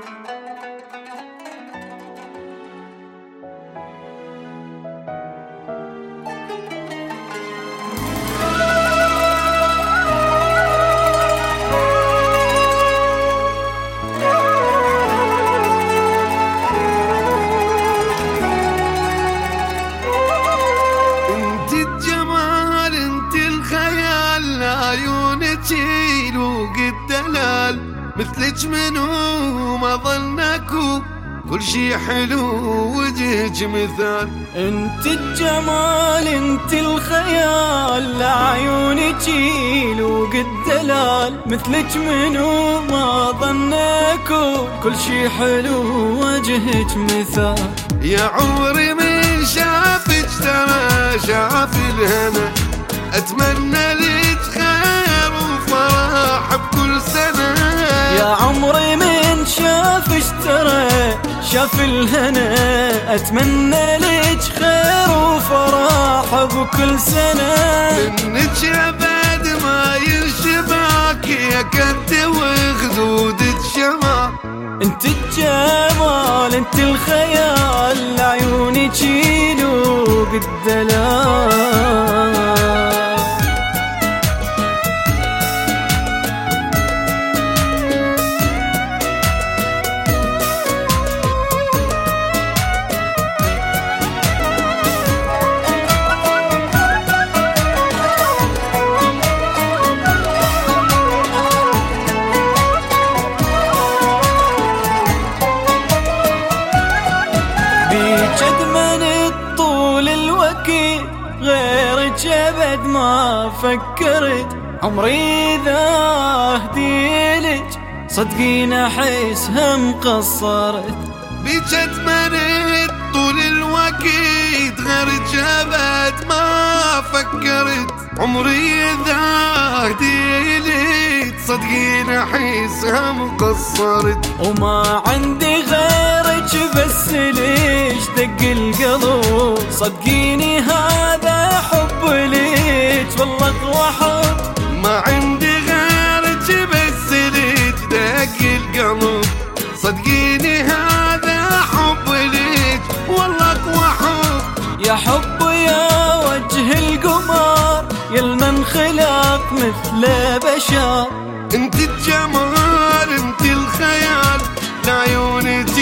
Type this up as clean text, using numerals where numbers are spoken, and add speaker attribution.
Speaker 1: مثلك منو ما ظنكو كل شي حلو وجهك مثال.
Speaker 2: انت الجمال انت الخيال لعيونك يلوق الدلال. مثلك منو ما ظنكو كل شي حلو وجهك مثال.
Speaker 1: يا عمري من شافك ترى شاف الهنا. اتمنى لك خير وفرح بكل سنة.
Speaker 2: يا عمري من شافش ترى شاف الهنا. اتمنى لك خير وفرح بكل سنة.
Speaker 1: منك ابد ما ينشبك يا كنت وخدودك شمع.
Speaker 2: انت الجمال انت الخيال لعيونك يلوق الدلال. طول الوقت غيرك أبد ما فكرت. عمري إذا أهديلك صدقين أحسها مقصرت.
Speaker 1: بيك أتمنيت طول الوقت غيرك أبد ما فكرت. عمري إذا أهديلك صدقين أحسها مقصرت.
Speaker 2: وما عندي غيرك بس ليش دق القلب. صدقيني هذا حب ليك والله اقوى حب.
Speaker 1: ما عندي غيرك بس ليك دق القلب. صدقيني هذا حب ليك والله اقوى حب.
Speaker 2: يا حب يا وجه القمر يا المن خلق مثل بشر.
Speaker 1: انت الجمال انت الخيال لعيونك